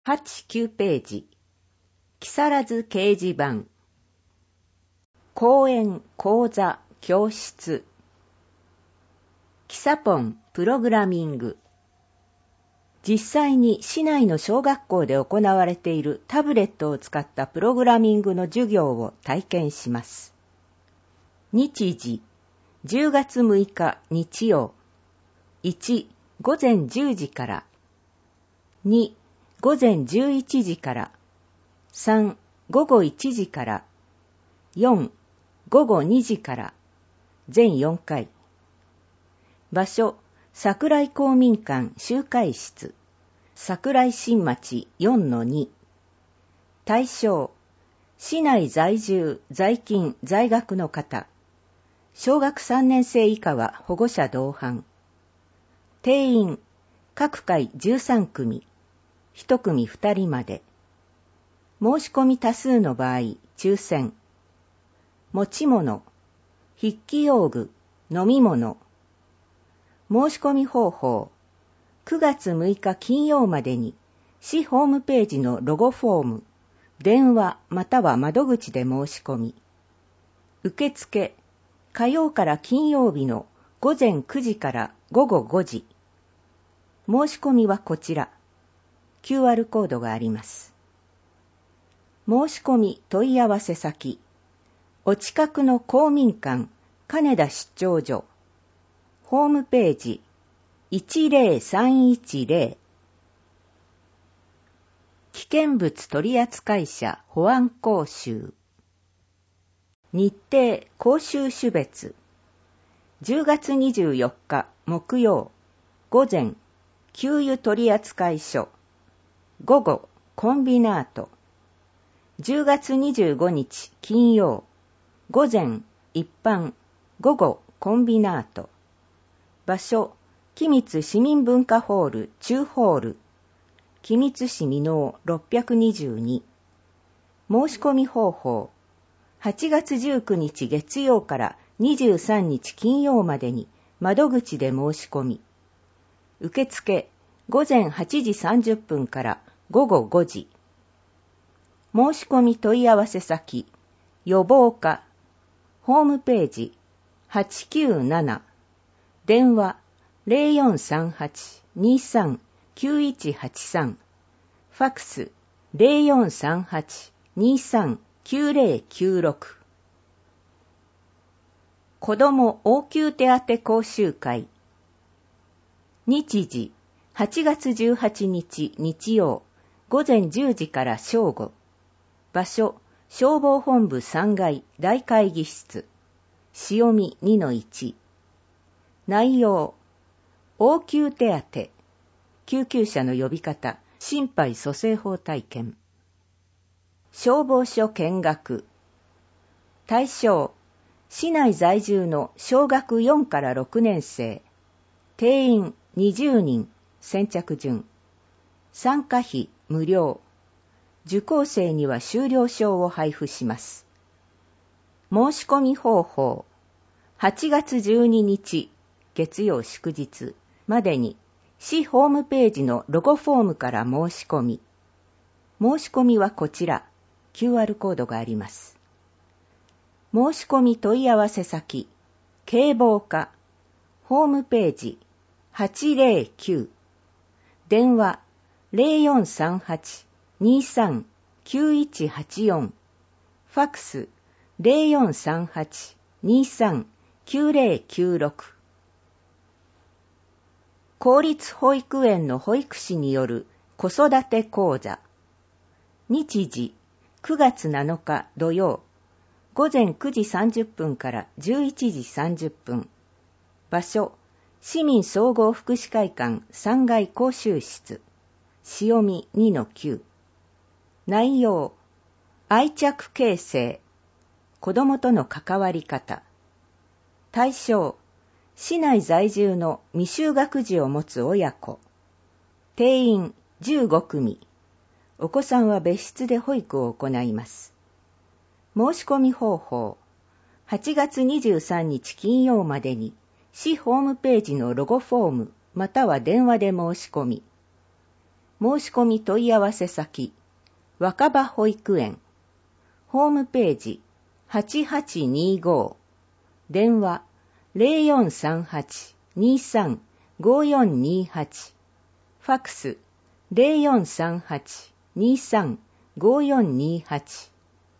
8、9ページ。木更津掲示板。講演、講座、教室。キサポン、プログラミング。実際に市内の小学校で行われているタブレットを使ったプログラミングの授業を体験します。日時、10月6日日曜。1、午前10時から。2、午前11時から。3、午後1時から。4、午後2時から。全4回。場所、桜井公民館集会室。桜井新町 4-2。対象、市内在住、在勤、在学の方。小学3年生以下は保護者同伴。定員、各回13組。1組2人まで。申し込み多数の場合、抽選。持ち物、筆記用具、飲み物。申し込み方法、9月6日金曜までに、市ホームページのロゴフォーム、電話または窓口で申し込み。受付、火曜から金曜日の午前9時から午後5時。申し込みはこちら。QR コードがあります。申し込み問い合わせ先。お近くの公民館、金田出張所。ホームページ、10310。危険物取扱者保安講習。日程講習種別。10月24日木曜。午前、給油取扱所。午後、コンビナート。10月25日金曜。午前、一般。午後、コンビナート。場所、君津市民文化ホール中ホール。君津市箕面622。申し込み方法。8月19日月曜から23日金曜までに窓口で申し込み。受付、午前8時30分から午後5時。申し込み問い合わせ先、予防課。ホームページ、897。電話、0438-23-9183。ファックス、0438-23-9096。子ども応急手当講習会。日時、8月18日日曜、午前10時から正午。場所、消防本部3階大会議室。潮見 2-1。内容、応急手当、救急車の呼び方、心肺蘇生法体験。消防署見学。対象、市内在住の小学4から6年生。定員20人、先着順。参加費無料。受講生には修了証を配布します。申し込み方法。8月12日、月曜祝日までに市ホームページのロゴフォームから申し込み。申し込みはこちら。QR コードがあります。申し込み問い合わせ先。警防課。ホームページ。809。電話。0438-23-9184。ファックス。0438-23-9096。公立保育園の保育士による子育て講座。日時、9月7日土曜。午前9時30分から11時30分。場所、市民総合福祉会館3階講習室。潮見 2-9。内容、愛着形成。子供との関わり方。対象、市内在住の未就学児を持つ親子。定員15組。お子さんは別室で保育を行います。申し込み方法。8月23日金曜までに市ホームページのロゴフォームまたは電話で申し込み。 申し込み問い合わせ先、若葉保育園、ホームページ8825、電話0438-23-5428、ファクス0438-23-5428。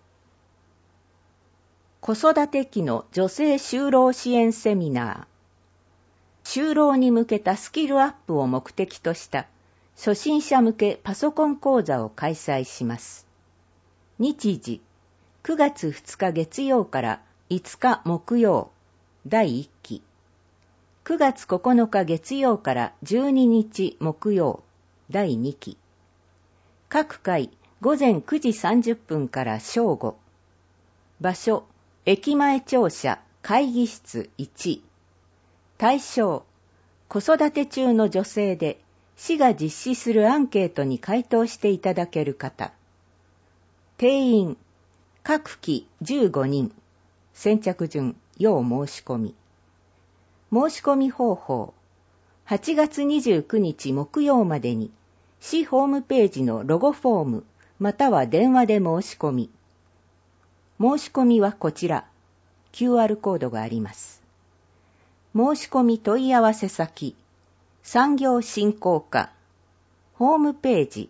子育て期の女性就労支援セミナー。就労に向けたスキルアップを目的とした初心者向けパソコン講座を開催します。日時、9月2日月曜から5日木曜、第1期。9月9日月曜から12日木曜、第2期。各回午前9時30分から正午。場所、駅前庁舎会議室1。対象、子育て中の女性で市が実施するアンケートに回答していただける方。定員、各期15人。先着順、要申し込み。申し込み方法。8月29日木曜までに、市ホームページのロゴフォーム、または電話で申し込み。申し込みはこちら、QR コードがあります。申し込み問い合わせ先、産業振興課、ホームページ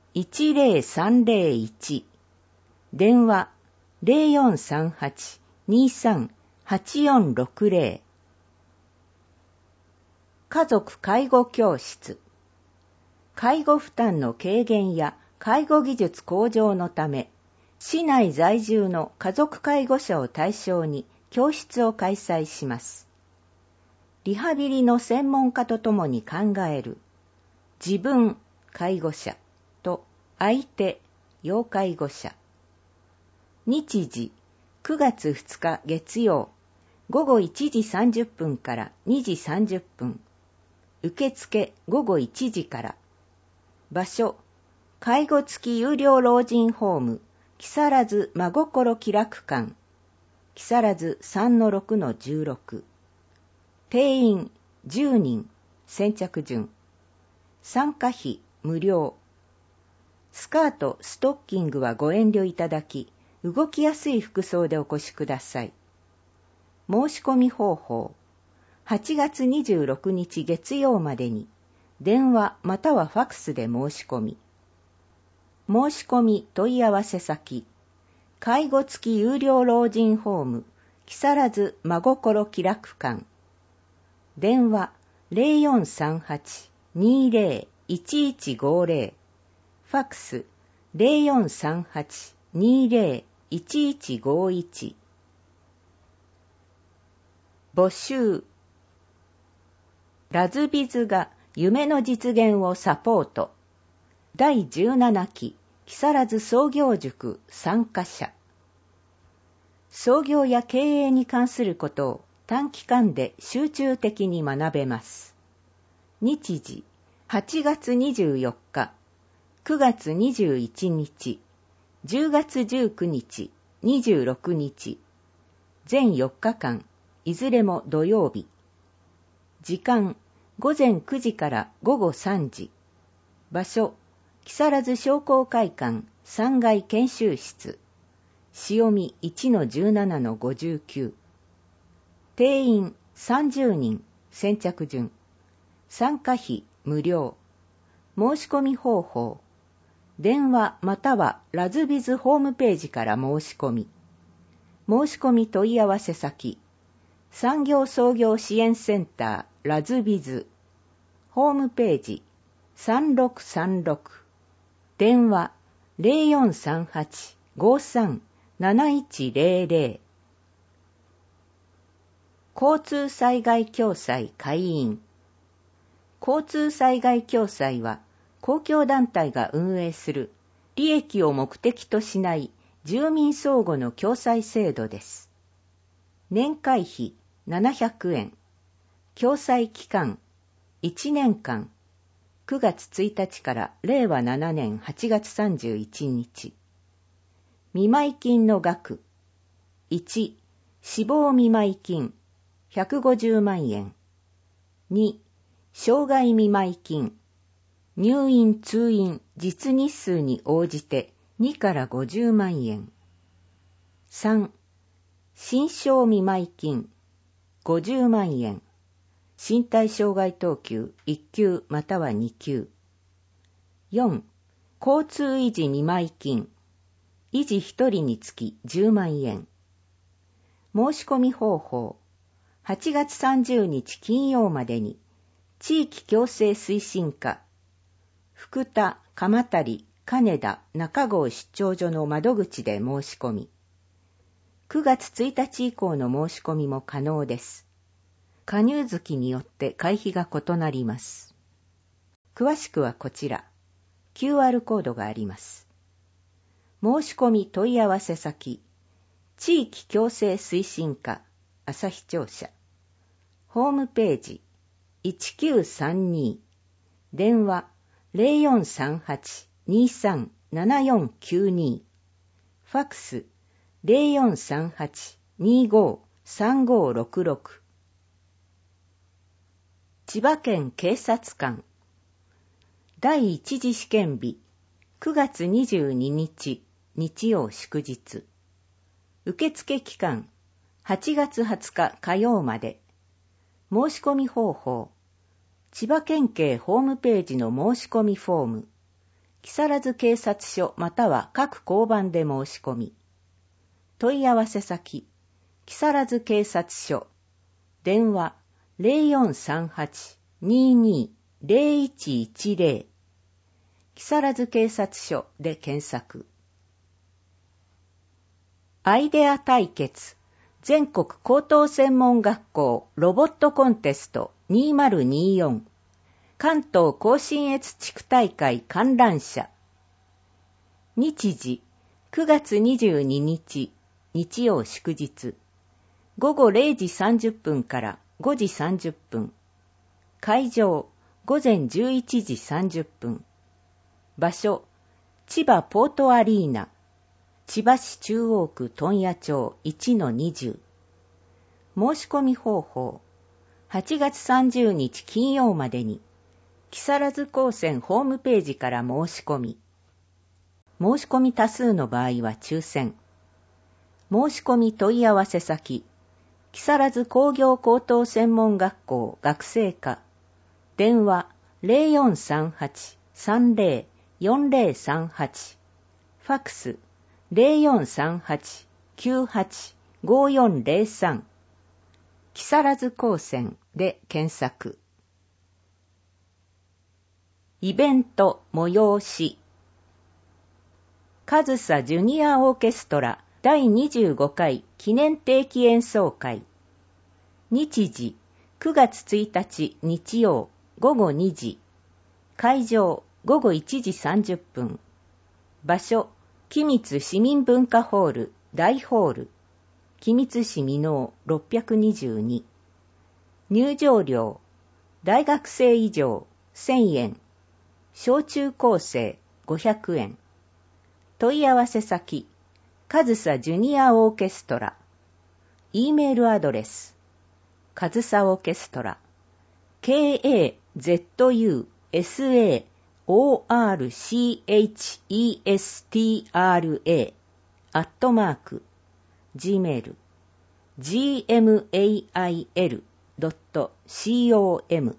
10301、電話0438-23-8460。家族介護教室。介護負担の軽減や介護技術向上のため、市内在住の家族介護者を対象に教室を開催します。リハビリの専門家とともに考える、自分、介護者と相手、要介護者。日時、9月2日月曜、午後1時30分から2時30分。受付午後1時から。場所、介護付き有料老人ホーム、木更津真心気楽館。木更津 3-6-16。定員10人、先着順。参加費無料。スカート、ストッキングはご遠慮いただき、動きやすい服装でお越しください。申し込み方法。8月26日月曜までに、電話またはファクスで申し込み。申し込み問い合わせ先、介護付き有料老人ホーム、木更津真心気楽館。電話0438-20-1150。ファクス0438-20-1151。募集。ラズビズが夢の実現をサポート。第17期木更津創業塾参加者。創業や経営に関することを短期間で集中的に学べます。日時、8月24日、9月21日、10月19日、26日、全4日間、いずれも土曜日。時間、午前9時から午後3時。場所、木更津商工会館3階研修室。潮見 1-17-59。定員30人、先着順。参加費無料。申し込み方法。電話またはラズビズホームページから申し込み。申し込み問い合わせ先。産業創業支援センターラズビズ。ホームページ3636。電話0438-53-7100。交通災害共済会員。交通災害共済は公共団体が運営する利益を目的としない住民相互の共済制度です。年会費700円。共済期間1年間。9月1日から令和7年8月31日。見舞い金の額。1、死亡見舞い金150万円。2、障害見舞い金入院通院実日数に応じて2から50万円。3、身障見舞金50万円。身体障害等級1級または2級。4、交通維持見舞金。維持1人につき10万円。申し込み方法。8月30日金曜までに、地域共生推進課、福田、鎌足、金田、中郷出張所の窓口で申し込み。9月1日以降の申し込みも可能です。加入月によって会費が異なります。詳しくはこちら、QR コードがあります。申し込み問い合わせ先、地域共生推進課、旭庁舎。ホームページ、1932、電話、0438-237492、ファックス、0438-253566。千葉県警察官。第一次試験日、9月22日、日曜祝日。受付期間、8月20日火曜まで。申し込み方法。千葉県警ホームページの申し込みフォーム。木更津警察署または各交番で申し込み。問い合わせ先。木更津警察署。電話0438-22-0110。木更津警察署で検索。アイデア対決。全国高等専門学校ロボットコンテスト2024関東甲信越地区大会観覧車。日時9月22日日曜祝日午後0時30分から5時30分。会場午前11時30分。場所千葉ポートアリーナ。千葉市中央区問屋町 1-20。申し込み方法。8月30日金曜までに、木更津高専ホームページから申し込み。申し込み多数の場合は抽選。申し込み問い合わせ先。木更津工業高等専門学校学生課。電話0438-30-4038。ファックス0438-98-5403。木更津高専で検索。イベント催し。上総ジュニアオーケストラ第25回記念定期演奏会。日時9月1日日曜午後2時。会場午後1時30分。場所君津市民文化ホール大ホール。君津市箕面622。入場料大学生以上1000円。小中高生500円。問い合わせ先上総ジュニアオーケストラ。E メールアドレス上総オーケストラ KAZUSAORCHESTRA gmail.com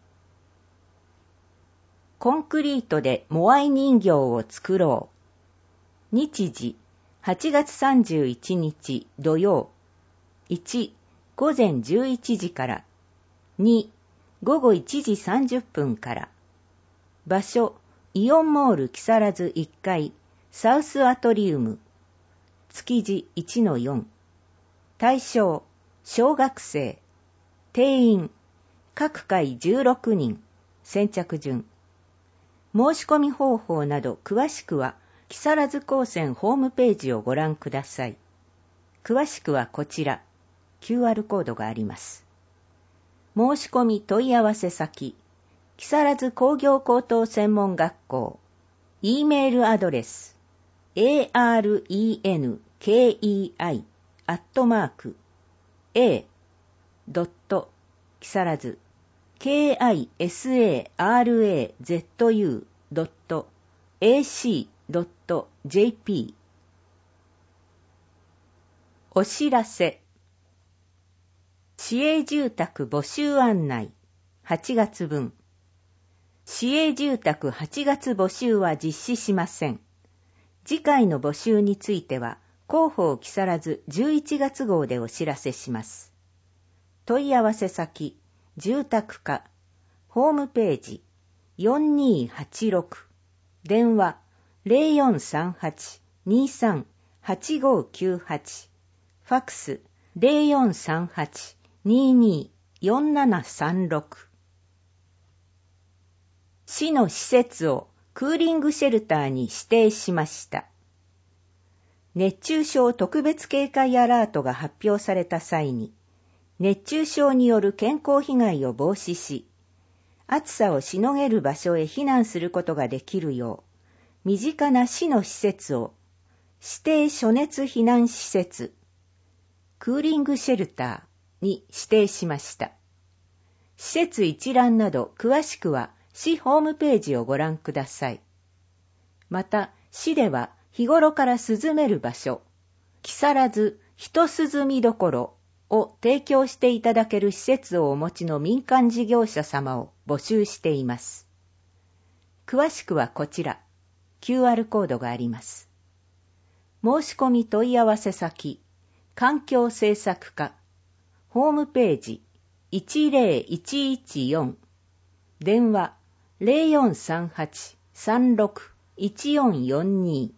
コンクリートでモアイ人形を作ろう。日時8月31日土曜。1、午前11時から。2、午後1時30分から。場所、イオンモール木更津1階、サウスアトリウム。築地 1-4。対象、小学生。定員、各回16人。先着順。申し込み方法など詳しくは、木更津高専ホームページをご覧ください。詳しくはこちら、QR コードがあります。申し込み問い合わせ先、木更津工業高等専門学校、E メールアドレス、arenkei@a. 木更津 kisarazu.ac.jp。 お知らせ。市営住宅募集案内8月分。市営住宅8月募集は実施しません。次回の募集については広報木更津11月号でお知らせします。問い合わせ先、住宅課、ホームページ4286、電話0438-23-8598、ファクス0438-22-4736。市の施設をクーリングシェルターに指定しました。熱中症特別警戒アラートが発表された際に、熱中症による健康被害を防止し、暑さをしのげる場所へ避難することができるよう、身近な市の施設を指定暑熱避難施設、クーリングシェルターに指定しました。施設一覧など詳しくは市ホームページをご覧ください。また、市では日頃から涼める場所、木更津一涼みどころを提供していただける施設をお持ちの民間事業者様を募集しています。詳しくはこちら、QR コードがあります。申し込み問い合わせ先、環境政策課、ホームページ10114、電話0438-36-1442。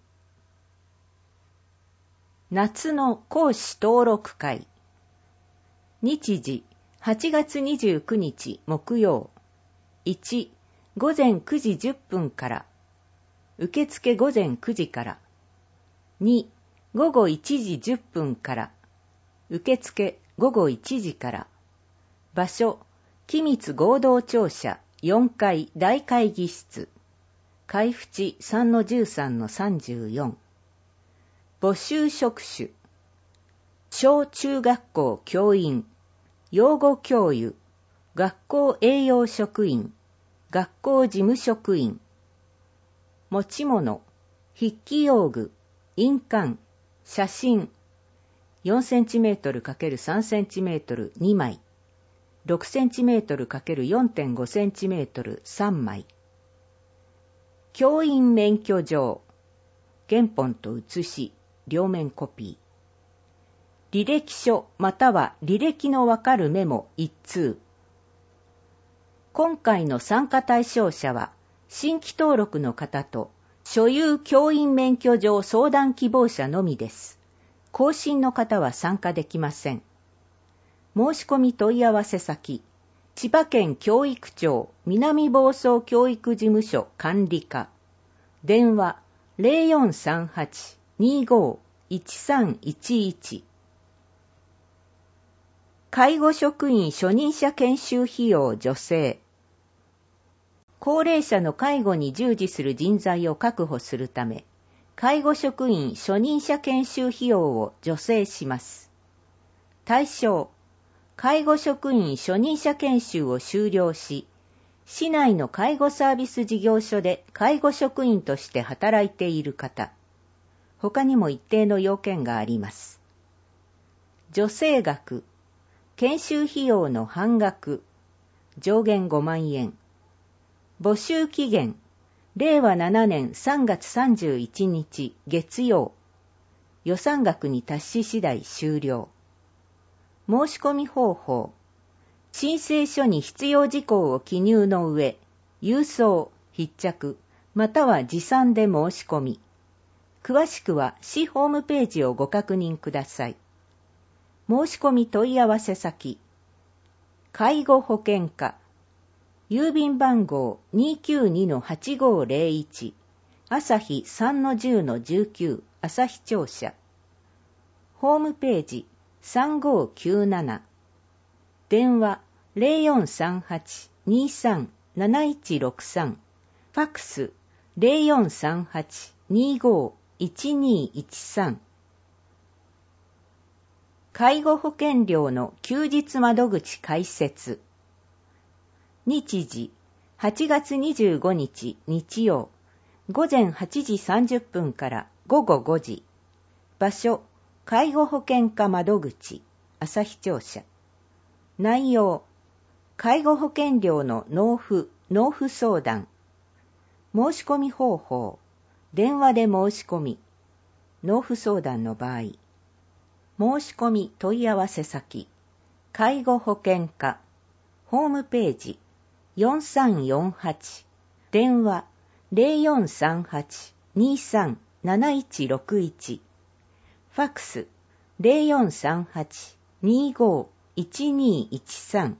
夏の講師登録会。日時8月29日木曜。1、午前9時10分から。受付午前9時から。2、午後1時10分から。受付午後1時から。場所、君津合同庁舎4階大会議室。海淵 3-13-34。募集職種。小中学校教員、養護教諭、学校栄養職員、学校事務職員。持ち物、筆記用具、印鑑、写真、4cm×3cm2 枚、6cm×4.5cm3 枚。教員免許状、原本と写し、両面コピー。履歴書または履歴のわかるメモ1通。今回の参加対象者は、新規登録の方と、所有教員免許状相談希望者のみです。更新の方は参加できません。申し込み問い合わせ先、千葉県教育庁南房総教育事務所管理課、電話0438-25-1311。介護職員初任者研修費用助成。高齢者の介護に従事する人材を確保するため、介護職員初任者研修費用を助成します。対象、介護職員初任者研修を修了し、市内の介護サービス事業所で介護職員として働いている方。他にも一定の要件があります。助成額、研修費用の半額、上限5万円。募集期限、令和7年3月31日月曜。予算額に達し次第終了。申し込み方法。申請書に必要事項を記入の上、郵送、筆着、または持参で申し込み。詳しくは市ホームページをご確認ください。申し込み問い合わせ先。介護保険課。郵便番号 292-8501。朝日 3-10-19 朝日庁舎。ホームページ3597。電話0438-23-7163。ファクス0438-25-1213。介護保険料の休日窓口開設。 日時、8月25日日曜、午前8時30分から午後5時。場所、介護保険課窓口、旭庁舎。内容、介護保険料の納付相談。申し込み方法、電話で申し込み。納付相談の場合、申し込み問い合わせ先、介護保険課、ホームページ、4348、電話 0438-237161、ファックス 0438-251213。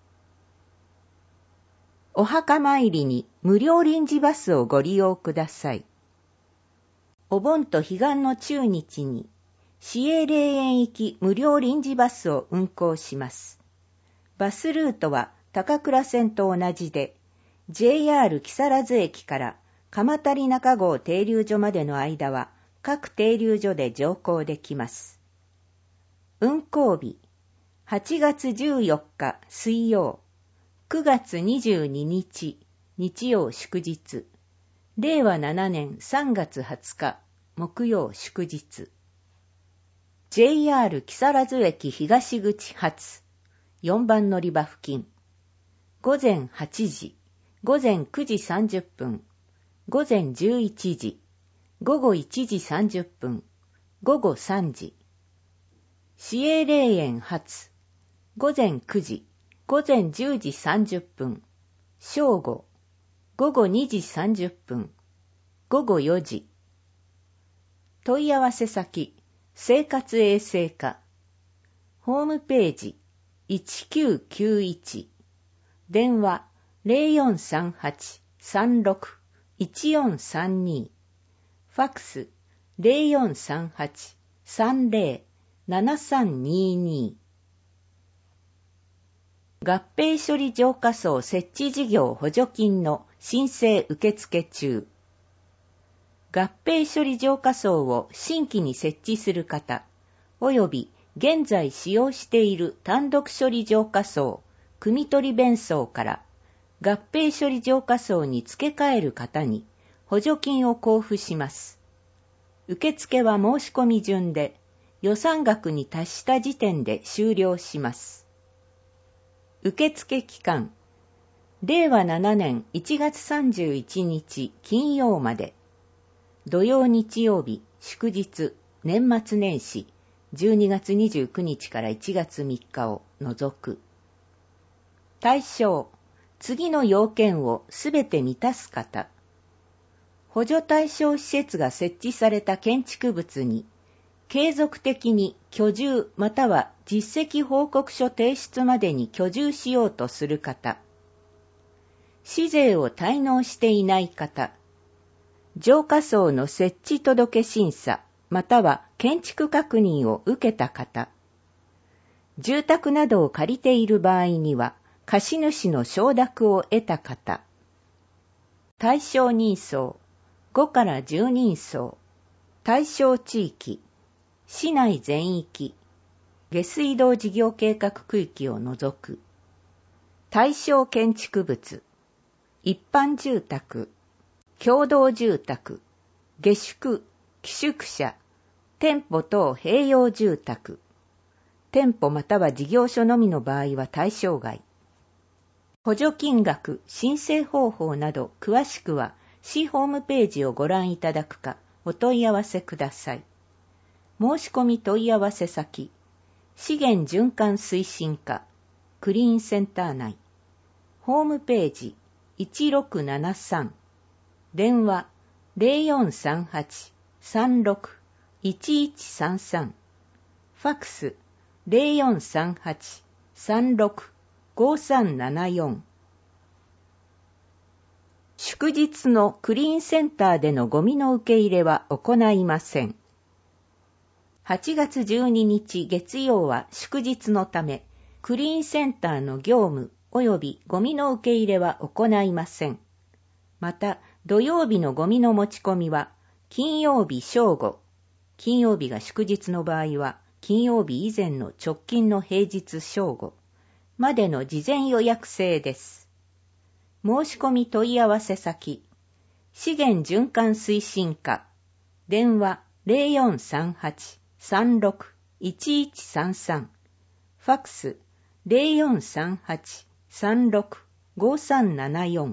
お墓参りに無料臨時バスをご利用ください。お盆と彼岸の中日に市営霊園行き無料臨時バスを運行します。バスルートは高倉線と同じで、JR 木更津駅から鎌足中郷停留所までの間は各停留所で乗降できます。運行日、8月14日水曜、9月22日日曜祝日、令和7年3月20日木曜祝日。JR 木更津駅東口発4番乗り場付近。午前8時、午前9時30分、午前11時、午後1時30分、午後3時。市営霊園発午前9時、午前10時30分、正午、午後2時30分、午後4時。問い合わせ先、生活衛生課。ホームページ、1991。電話、0438-36-1432。ファックス、0438-30-7322。合併処理浄化槽設置事業補助金の申請受付中。合併処理浄化槽を新規に設置する方、および現在使用している単独処理浄化槽、汲み取り弁槽から合併処理浄化槽に付け替える方に補助金を交付します。受付は申し込み順で予算額に達した時点で終了します。受付期間、令和7年1月31日金曜まで。土曜日曜日、祝日、年末年始、12月29日から1月3日を除く。対象、次の要件をすべて満たす方。補助対象施設が設置された建築物に、継続的に居住または実績報告書提出までに居住しようとする方。市税を滞納していない方。浄化槽の設置届審査または建築確認を受けた方。住宅などを借りている場合には貸主の承諾を得た方。対象人相5から10人相。対象地域市内全域下水道事業計画区域を除く。対象建築物一般住宅共同住宅、下宿、寄宿舎、店舗等併用住宅。店舗または事業所のみの場合は対象外。補助金額、申請方法など詳しくは市ホームページをご覧いただくかお問い合わせください。申し込み問い合わせ先、資源循環推進課、クリーンセンター内。ホームページ1673。電話 0438-36-1133 ファックス 0438-36-5374 祝日のクリーンセンターでのゴミの受け入れは行いません。8月12日月曜は祝日のため、クリーンセンターの業務及びゴミの受け入れは行いません。また、土曜日のゴミの持ち込みは、金曜日正午、金曜日が祝日の場合は、金曜日以前の直近の平日正午までの事前予約制です。 申し込み問い合わせ先、資源循環推進課、電話 0438-36-1133、ファックス 0438-36-5374。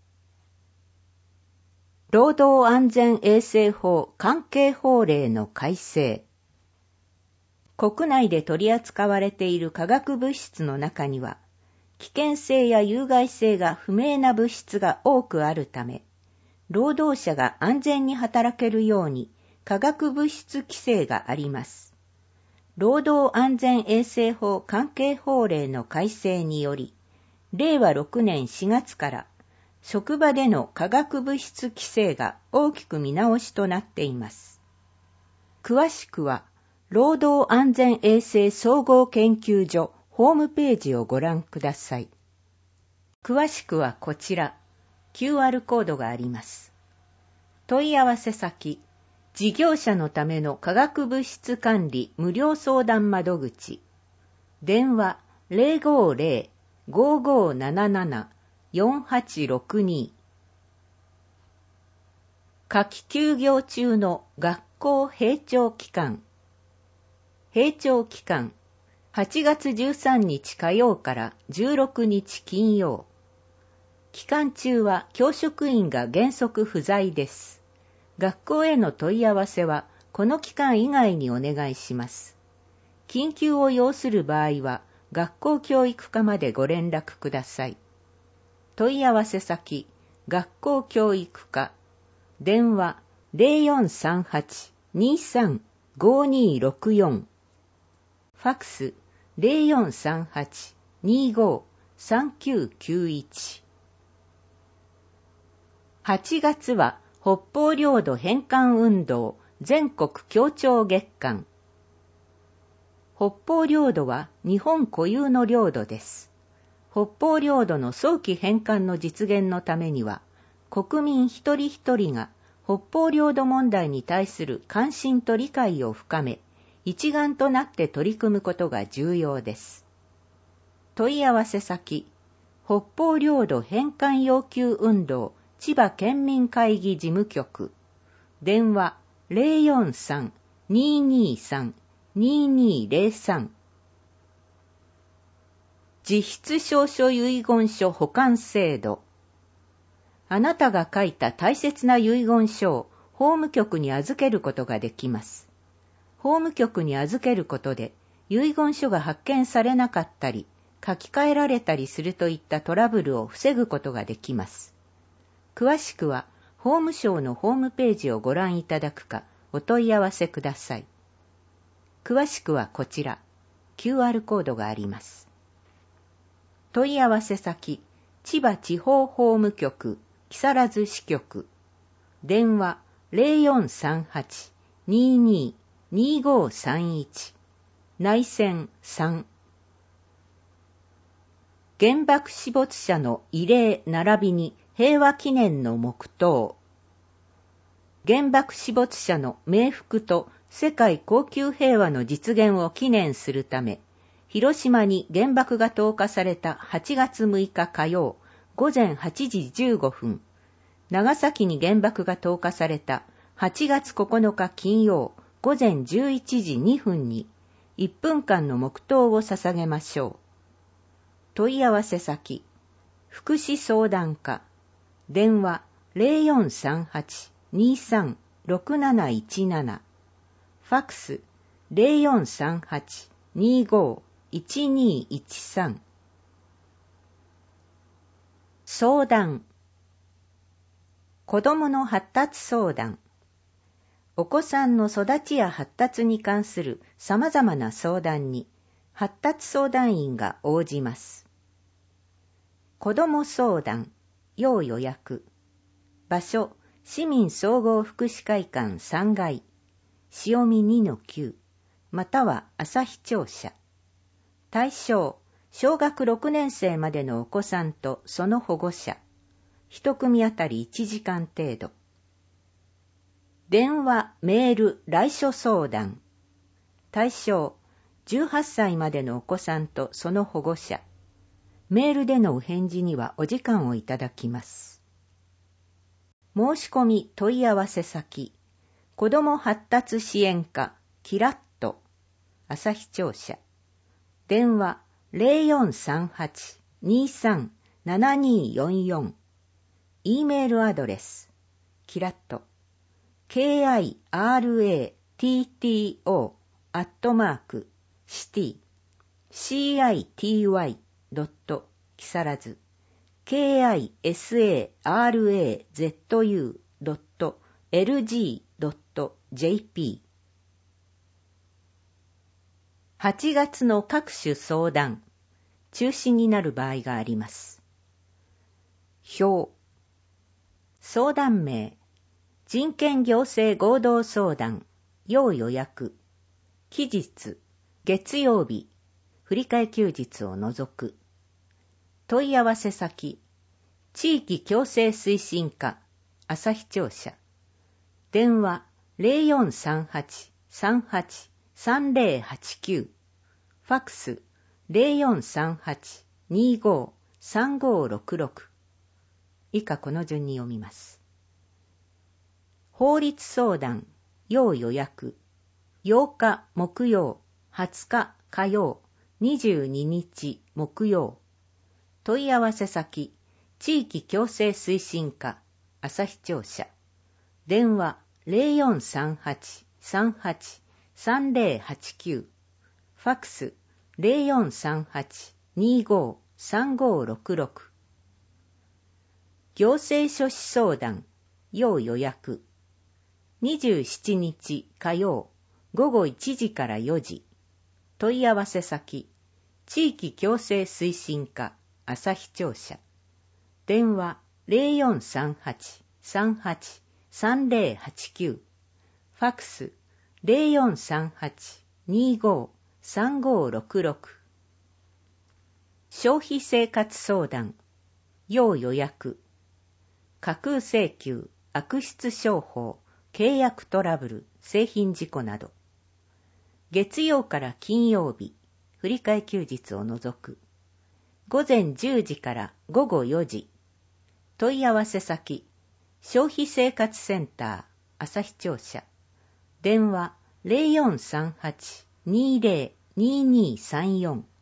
労働安全衛生法関係法令の改正。国内で取り扱われている化学物質の中には、危険性や有害性が不明な物質が多くあるため、労働者が安全に働けるように化学物質規制があります。労働安全衛生法関係法令の改正により、令和6年4月から職場での化学物質規制が大きく見直しとなっています。詳しくは、労働安全衛生総合研究所ホームページをご覧ください。詳しくはこちら、QR コードがあります。問い合わせ先、事業者のための化学物質管理無料相談窓口、電話 050-5577-4862。夏季休業中の学校閉庁期間。閉庁期間、8月13日火曜から16日金曜。期間中は教職員が原則不在です。学校への問い合わせはこの期間以外にお願いします。緊急を要する場合は学校教育課までご連絡ください。問い合わせ先、学校教育課、電話 0438-23-5264。ファックス 0438-25-3991。8月は北方領土返還運動全国協調月間。北方領土は日本固有の領土です。北方領土の早期返還の実現のためには、国民一人一人が北方領土問題に対する関心と理解を深め、一丸となって取り組むことが重要です。問い合わせ先、北方領土返還要求運動千葉県民会議事務局、電話 043-223-2203。自筆証書遺言書保管制度。あなたが書いた大切な遺言書を法務局に預けることができます。法務局に預けることで、遺言書が発見されなかったり、書き換えられたりするといったトラブルを防ぐことができます。詳しくは、法務省のホームページをご覧いただくか、お問い合わせください。詳しくはこちら、QR コードがあります。問い合わせ先、千葉地方法務局、木更津支局、電話 0438-22-2531、内線3。原爆死没者の慰霊並びに平和記念の黙祷。原爆死没者の冥福と世界恒久平和の実現を記念するため、広島に原爆が投下された8月6日火曜午前8時15分、長崎に原爆が投下された8月9日金曜午前11時2分に1分間の黙祷を捧げましょう。問い合わせ先、福祉相談課、電話 0438-23-6717、ファックス 0438-25-1213。相談。子どもの発達相談。お子さんの育ちや発達に関するさまざまな相談に発達相談員が応じます。子ども相談、要予約。場所、市民総合福祉会館3階、潮見 2-9、または旭庁舎。対象、小学6年生までのお子さんとその保護者。一組あたり1時間程度。電話、メール、来所相談。対象、18歳までのお子さんとその保護者。 メールでのお返事にはお時間をいただきます。申し込み問い合わせ先、子ども発達支援課キラッと旭庁舎、電話 0438-23-7244、E メールアドレスキラッと kiratto@city.city 木更津 kisarazu.lg.jp。 8月の各種相談、中止になる場合があります。表、相談名、人権行政合同相談、要予約、期日、月曜日、振替休日を除く。問い合わせ先、地域共生推進課、旭庁舎。電話 0438-38-3089。ファックス 0438-25-3566。以下この順に読みます。法律相談、要予約。8日木曜、20日火曜、22日木曜。問い合わせ先、地域共生推進課、旭庁舎。電話 0438-38-3089。ファックス 0438-25-3566。行政書士相談、要予約。27日火曜、午後1時から4時。問い合わせ先、地域共生推進課、旭庁舎。電話 0438-38-3089。ファックス 0438-25-3566。消費生活相談、要予約。架空請求、悪質商法、契約トラブル、製品事故など。月曜から金曜日、振替休日を除く。午前10時から午後4時。問い合わせ先、消費生活センター、旭庁舎。電話 0438-20-2234。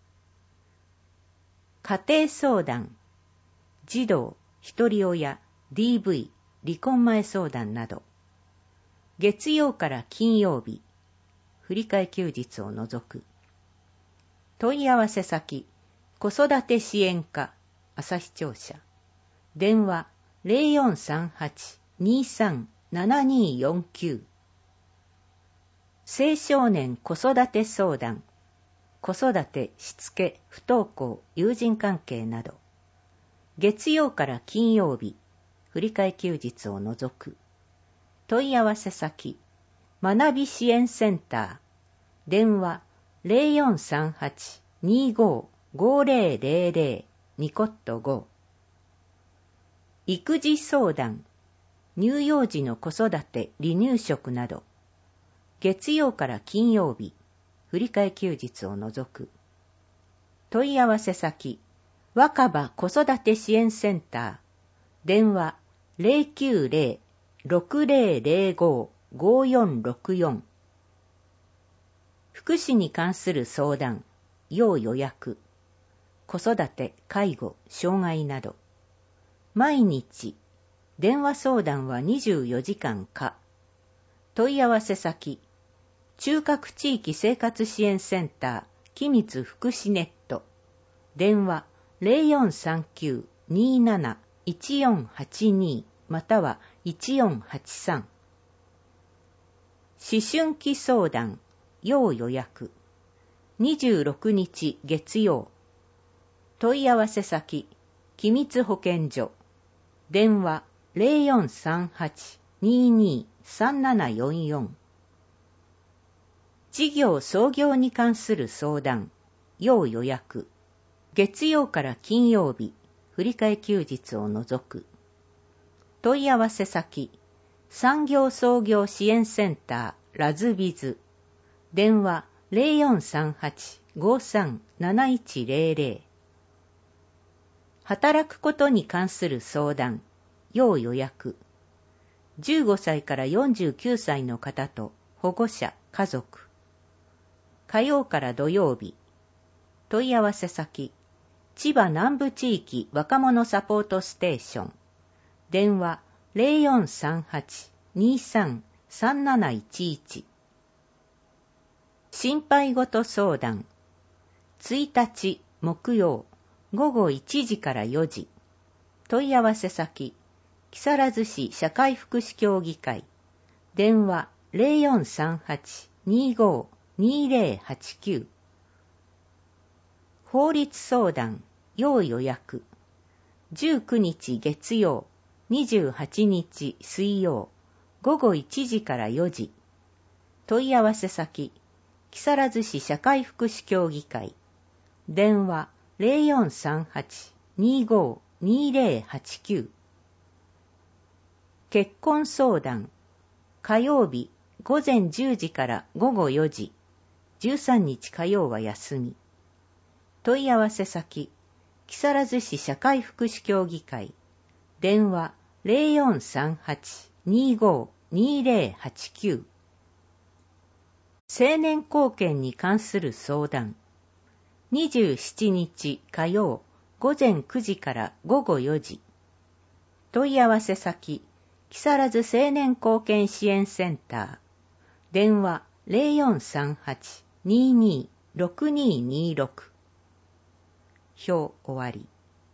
家庭相談、児童、一人親、DV、離婚前相談など。月曜から金曜日、振替休日を除く。問い合わせ先、子育て支援課、旭庁舎。電話 0438-23-7249。青少年子育て相談、子育て、しつけ、不登校、友人関係など。月曜から金曜日、振替休日を除く。問い合わせ先、学び支援センター。電話 0438-25-5000 ニコット5。育児相談、乳幼児の子育て、離乳食など。月曜から金曜日、振替休日を除く。問い合わせ先、若葉子育て支援センター。電話 090-6005-5464。福祉に関する相談、要予約。子育て、介護、障害など。毎日、電話相談は24時間か。問い合わせ先、中核地域生活支援センター、君津福祉ネット。電話 0439-27-1482 または1483。思春期相談、要予約。26日月曜。問い合わせ先、君津保健所。電話 0438-22-3744。事業創業に関する相談、要予約。月曜から金曜日、振替休日を除く。問い合わせ先、産業創業支援センター、ラズビズ。電話 0438-53-7100。 働くことに関する相談、要予約。15歳から49歳の方と保護者、家族。火曜から土曜日。問い合わせ先、千葉南部地域若者サポートステーション。電話 0438-23-3711。心配事相談。1日木曜午後1時から4時。問い合わせ先、木更津市社会福祉協議会。電話 0438-25-2089。法律相談、要予約。19日月曜、28日水曜、午後1時から4時。問い合わせ先、木更津市社会福祉協議会。電話 0438-25-2089。結婚相談。火曜日午前10時から午後4時。13日火曜は休み。問い合わせ先、木更津市社会福祉協議会。電話 0438-25-2089。成年後見に関する相談。27日火曜午前9時から午後4時。問い合わせ先、木更津青年後見支援センター。電話 0438-22-6226。表終わり。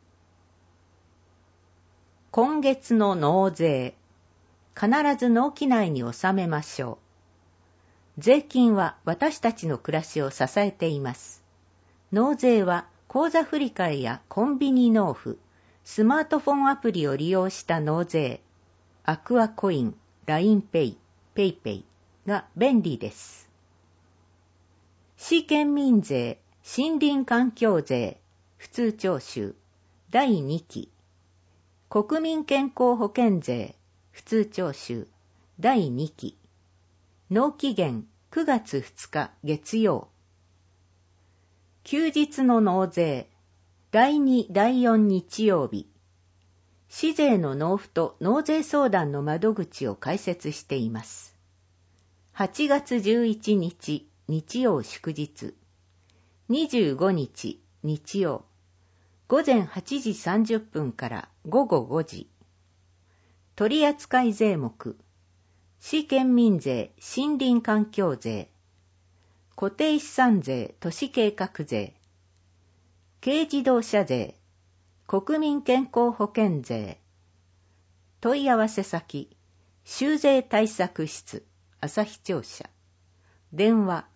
今月の納税。必ず納期内に納めましょう。税金は私たちの暮らしを支えています。納税は口座振替やコンビニ納付、スマートフォンアプリを利用した納税、アクアコイン、LINEPay、PayPayが便利です。市県民税、森林環境税、普通徴収、第2期、国民健康保険税、普通徴収、第2期、納期限9月2日月曜。休日の納税、第2、第4日曜日。市税の納付と納税相談の窓口を開設しています。8月11日日曜祝日。25日日曜。午前8時30分から午後5時。取扱税目。市県民税、森林環境税。固定資産税、都市計画税。軽自動車税。国民健康保険税。問い合わせ先、州税対策室、旭庁舎。電話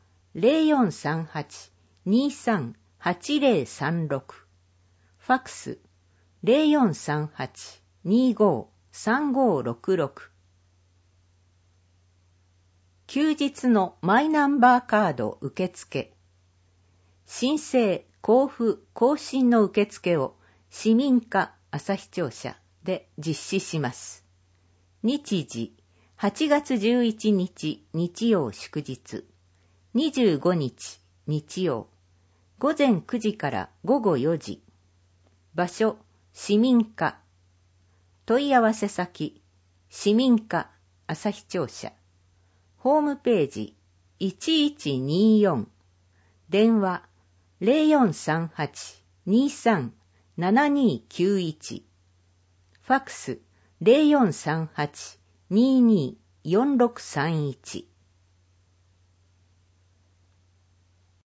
0438-23-8036。ファックス0438-25-3566。休日のマイナンバーカード受付。申請、交付、更新の受付を市民課旭庁舎で実施します。日時、8月11日日曜祝日。25日日曜。午前9時から午後4時。場所、市民課。問い合わせ先、市民課旭庁舎。ホームページ1124。電話0438-23-7291。ファックス0438-22-4631。